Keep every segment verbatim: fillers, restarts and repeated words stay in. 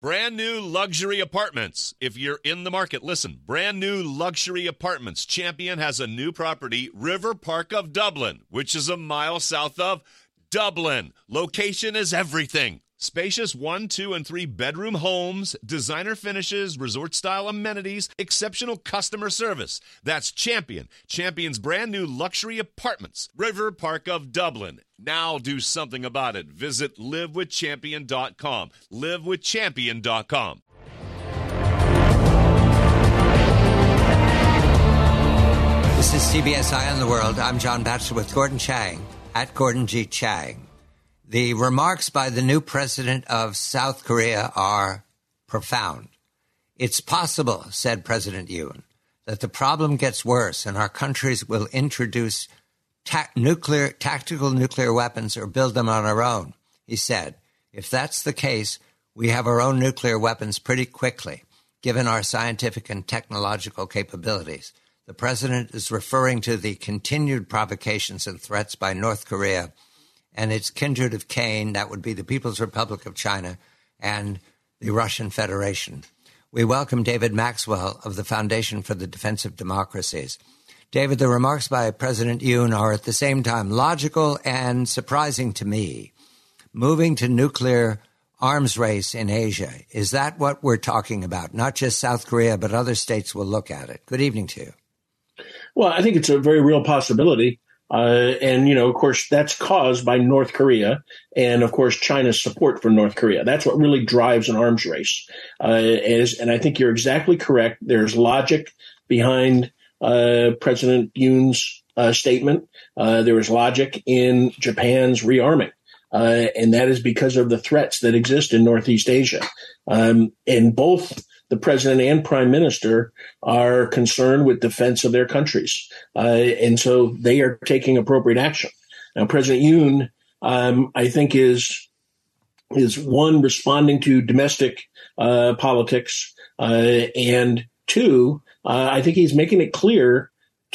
Brand new luxury apartments. If you're in the market, listen. Brand new luxury apartments. Champion has a new property, River Park of Dublin, which is a mile south of Dublin. Location is everything. Spacious one, two, and three bedroom homes, designer finishes, resort-style amenities, exceptional customer service. That's Champion. Champion's brand new luxury apartments, River Park of Dublin. Now do something about it. Visit live with champion dot com. live with champion dot com. This is C B S Eye on the World. I'm John Batchelor with Gordon Chang, at Gordon G. Chang. The remarks by the new president of South Korea are profound. It's possible, said President Yoon, that the problem gets worse and our countries will introduce ta- nuclear, tactical nuclear weapons or build them on our own. He said, if that's the case, we have our own nuclear weapons pretty quickly, given our scientific and technological capabilities. The president is referring to the continued provocations and threats by North Korea and its kindred of Cain, that would be the People's Republic of China, and the Russian Federation. We welcome David Maxwell of the Foundation for the Defense of Democracies. David, the remarks by President Yoon are at the same time logical and surprising to me. Moving to nuclear arms race in Asia, is that what we're talking about? Not just South Korea, but other states will look at it. Good evening to you. Well, I think it's a very real possibility. Uh, and, you know, of course, that's caused by North Korea and, of course, China's support for North Korea. That's what really drives an arms race. Uh, is, and I think you're exactly correct. There's logic behind uh, President Yoon's uh, statement. Uh, there is logic in Japan's rearming. Uh, and that is because of the threats that exist in Northeast Asia. Um, and both the president and prime minister are concerned with defense of their countries. Uh, and so they are taking appropriate action. Now, President Yoon, um, I think, is, is one, responding to domestic uh, politics, uh, and two, uh, I think he's making it clear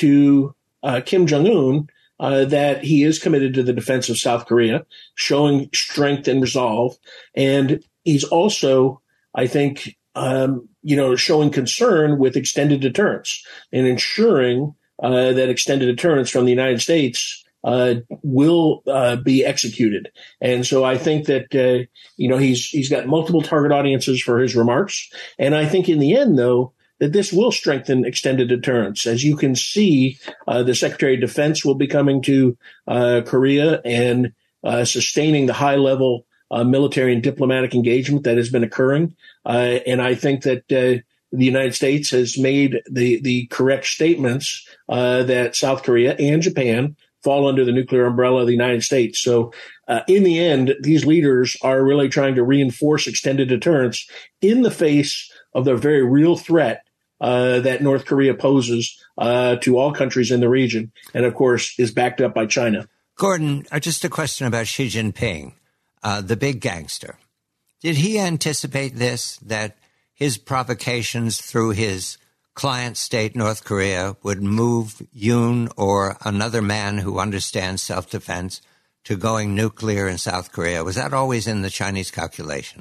to uh, Kim Jong-un uh, that he is committed to the defense of South Korea, showing strength and resolve. And he's also, I think, Um, you know, showing concern with extended deterrence and ensuring uh, that extended deterrence from the United States uh, will uh, be executed. And so I think that, uh, you know, he's he's got multiple target audiences for his remarks. And I think in the end, though, that this will strengthen extended deterrence. As you can see, uh, the Secretary of Defense will be coming to uh, Korea and uh, sustaining the high level Uh, military and diplomatic engagement that has been occurring. Uh, and I think that uh, the United States has made the, the correct statements uh, that South Korea and Japan fall under the nuclear umbrella of the United States. So uh, in the end, these leaders are really trying to reinforce extended deterrence in the face of the very real threat uh, that North Korea poses uh, to all countries in the region. And, of course, is backed up by China. Gordon, uh, just a question about Xi Jinping. Uh, the big gangster. Did he anticipate this, that his provocations through his client state, North Korea, would move Yoon or another man who understands self-defense to going nuclear in South Korea? Was that always in the Chinese calculation?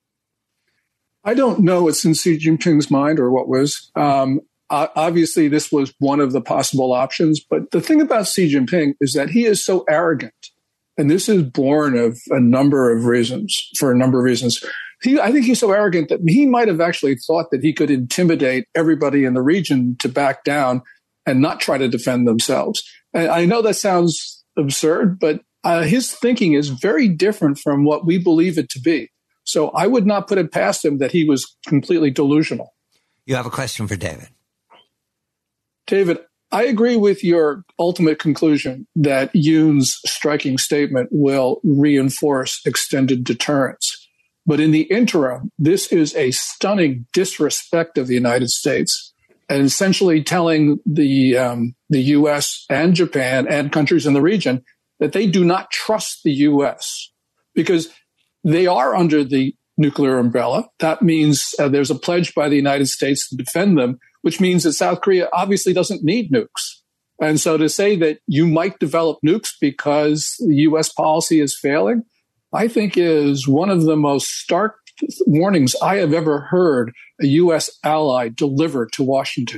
I don't know what's in Xi Jinping's mind or what was. Um, obviously, this was one of the possible options. But the thing about Xi Jinping is that he is so arrogant. And this is born of a number of reasons, for a number of reasons. He, I think he's so arrogant that he might have actually thought that he could intimidate everybody in the region to back down and not try to defend themselves. And I know that sounds absurd, but uh, his thinking is very different from what we believe it to be. So I would not put it past him that he was completely delusional. You have a question for David. David, I agree with your ultimate conclusion that Yoon's striking statement will reinforce extended deterrence. But in the interim, this is a stunning disrespect of the United States and essentially telling the um, the U S and Japan and countries in the region that they do not trust the U S because they are under the nuclear umbrella. That means uh, there's a pledge by the United States to defend them, which means that South Korea obviously doesn't need nukes. And so to say that you might develop nukes because the U S policy is failing, I think is one of the most stark warnings I have ever heard a U S ally deliver to Washington?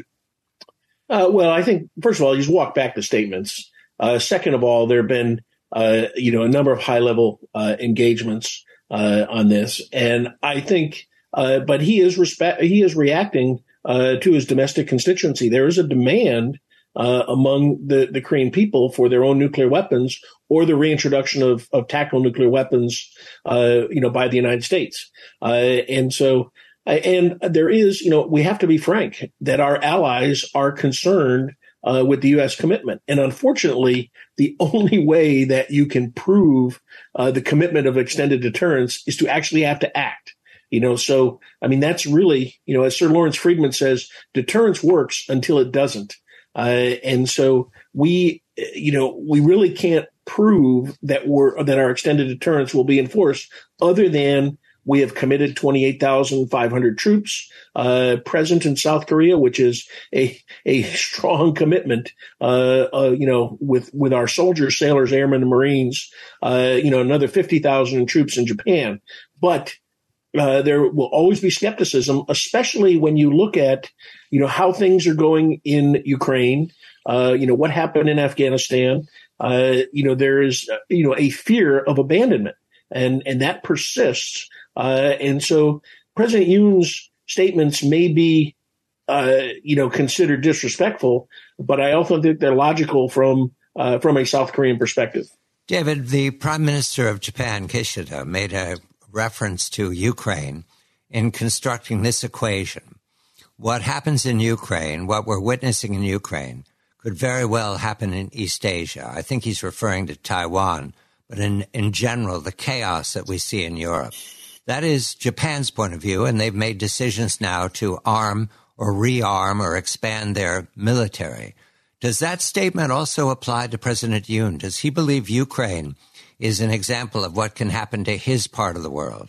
Uh, well, I think, first of all, you just walk back the statements. Uh, second of all, there have been, uh, you know, a number of high-level uh, engagements uh, on this. And I think, uh, but he is respect, he is reacting uh, to his domestic constituency. There is a demand uh, among the, the Korean people for their own nuclear weapons or the reintroduction of, of tactical nuclear weapons, uh, you know, by the United States. Uh, and so, and there is, you know, we have to be frank that our allies are concerned uh, with the U S commitment. And unfortunately, the only way that you can prove uh, the commitment of extended deterrence is to actually have to act. You know, so, I mean, that's really, you know, as Sir Lawrence Friedman says, deterrence works until it doesn't. Uh, and so we, you know, we really can't prove that we're, that our extended deterrence will be enforced other than we have committed twenty-eight thousand five hundred troops uh, present in South Korea, which is a a strong commitment, uh, uh, you know, with, with our soldiers, sailors, airmen, and Marines, uh, you know, another fifty thousand troops in Japan. But Uh, there will always be skepticism, especially when you look at, you know, how things are going in Ukraine, uh, you know, what happened in Afghanistan. Uh, you know, there is, uh, you know, a fear of abandonment, and, and that persists. Uh, and so President Yoon's statements may be, uh, you know, considered disrespectful, but I also think they're logical from, uh, from a South Korean perspective. David, the Prime Minister of Japan, Kishida, made a reference to Ukraine in constructing this equation. What happens in Ukraine, what we're witnessing in Ukraine, could very well happen in East Asia. I think he's referring to Taiwan, but in, in general, the chaos that we see in Europe. That is Japan's point of view, and they've made decisions now to arm or rearm or expand their military. Does that statement also apply to President Yoon? Does he believe Ukraine is an example of what can happen to his part of the world?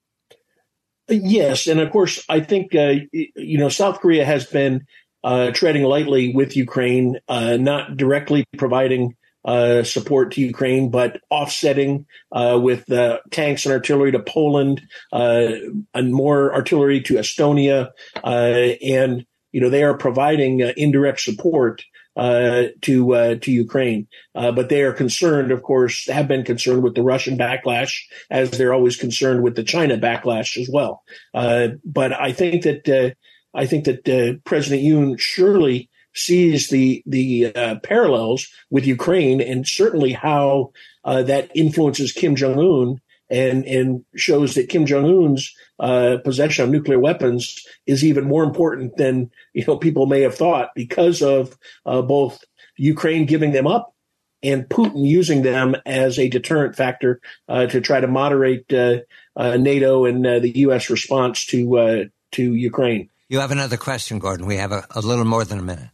Yes. And of course, I think, uh, you know, South Korea has been uh, treading lightly with Ukraine, uh, not directly providing uh, support to Ukraine, but offsetting uh, with uh, tanks and artillery to Poland uh, and more artillery to Estonia. Uh, and, you know, they are providing uh, indirect support Uh, to uh, to Ukraine, uh, but they are concerned, of course, have been concerned with the Russian backlash, as they're always concerned with the China backlash as well. Uh, but I think that uh, I think that uh, President Yoon surely sees the the uh, parallels with Ukraine, and certainly how uh, that influences Kim Jong-un, and and shows that Kim Jong-un's uh, possession of nuclear weapons is even more important than, you know, people may have thought, because of uh, both Ukraine giving them up and Putin using them as a deterrent factor uh, to try to moderate uh, uh, NATO and uh, the U S response to uh, to Ukraine. You have another question, Gordon. We have a, a little more than a minute.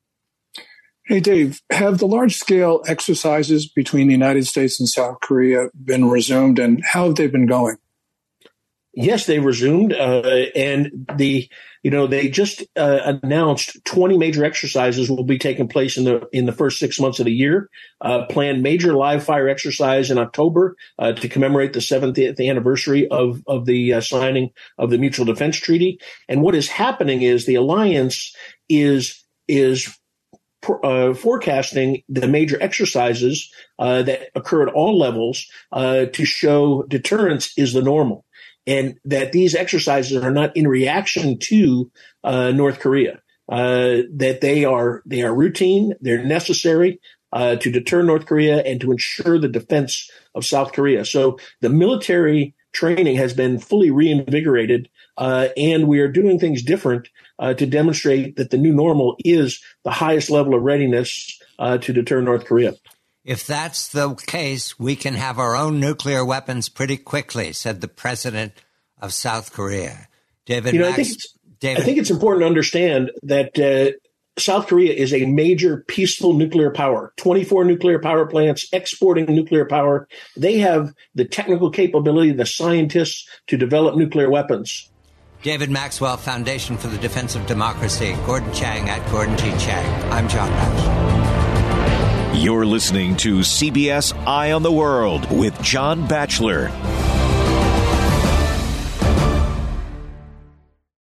Hey, Dave, have the large-scale exercises between the United States and South Korea been resumed, and how have they been going? Yes, they resumed, uh, and the you know they just uh, announced twenty major exercises will be taking place in the in the first six months of the year. Uh, planned major live fire exercise in October uh, to commemorate the seventieth anniversary of of the uh, signing of the Mutual Defense Treaty. And what is happening is the alliance is is Uh, forecasting the major exercises uh, that occur at all levels uh, to show deterrence is the normal, and that these exercises are not in reaction to uh, North Korea. Uh, that they are they are routine, they're necessary uh, to deter North Korea and to ensure the defense of South Korea. So the military training has been fully reinvigorated, uh, and we are doing things different uh, to demonstrate that the new normal is the highest level of readiness uh, to deter North Korea. If that's the case, we can have our own nuclear weapons pretty quickly, said the president of South Korea. David, you know, Max, I, think it's, David, I think it's important to understand that uh, South Korea is a major peaceful nuclear power, twenty-four nuclear power plants, exporting nuclear power. They have the technical capability, the scientists to develop nuclear weapons. David Maxwell, Foundation for the Defense of Democracy. Gordon Chang at Gordon G. Chang. I'm John Batchelor. You're listening to C B S Eye on the World with John Batchelor.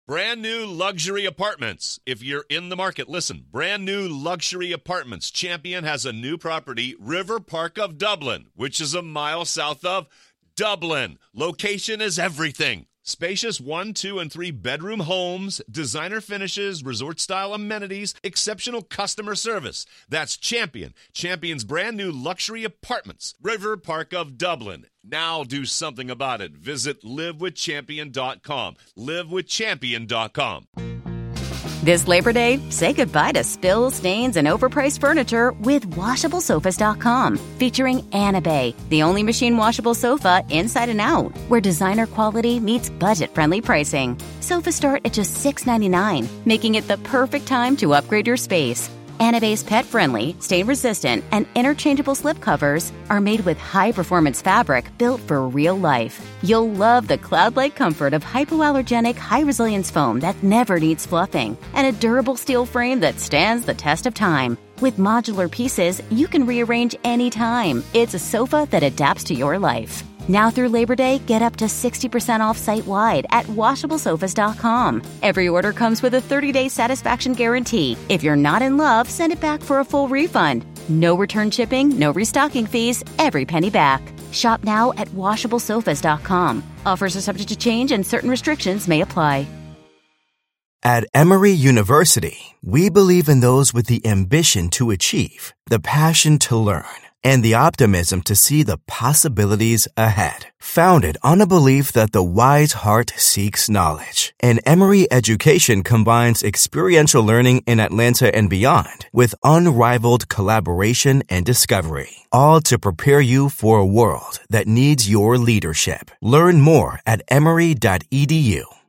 Brand new luxury apartments. If you're in the market, listen. Brand new luxury apartments. Champion has a new property, River Park of Dublin, which is a mile south of Dublin. Location is everything. Spacious one, two, and three bedroom homes, designer finishes, resort-style amenities, exceptional customer service. That's Champion. Champion's brand new luxury apartments, River Park of Dublin. Now do something about it. Visit live with champion dot com. live with champion dot com. This Labor Day, say goodbye to spills, stains, and overpriced furniture with washable sofas dot com, featuring Anabay, the only machine washable sofa inside and out, where designer quality meets budget-friendly pricing. Sofas start at just six ninety-nine, making it the perfect time to upgrade your space. Anabay's pet-friendly, stain-resistant, and interchangeable slipcovers are made with high-performance fabric built for real life. You'll love the cloud-like comfort of hypoallergenic, high-resilience foam that never needs fluffing, and a durable steel frame that stands the test of time. With modular pieces, you can rearrange anytime. It's a sofa that adapts to your life. Now through Labor Day, get up to sixty percent off site-wide at washable sofas dot com. Every order comes with a thirty-day satisfaction guarantee. If you're not in love, send it back for a full refund. No return shipping, no restocking fees, every penny back. Shop now at washable sofas dot com. Offers are subject to change and certain restrictions may apply. At Emory University, we believe in those with the ambition to achieve, the passion to learn, and the optimism to see the possibilities ahead. Founded on a belief that the wise heart seeks knowledge, and Emory education combines experiential learning in Atlanta and beyond with unrivaled collaboration and discovery, all to prepare you for a world that needs your leadership. Learn more at emory dot e d u.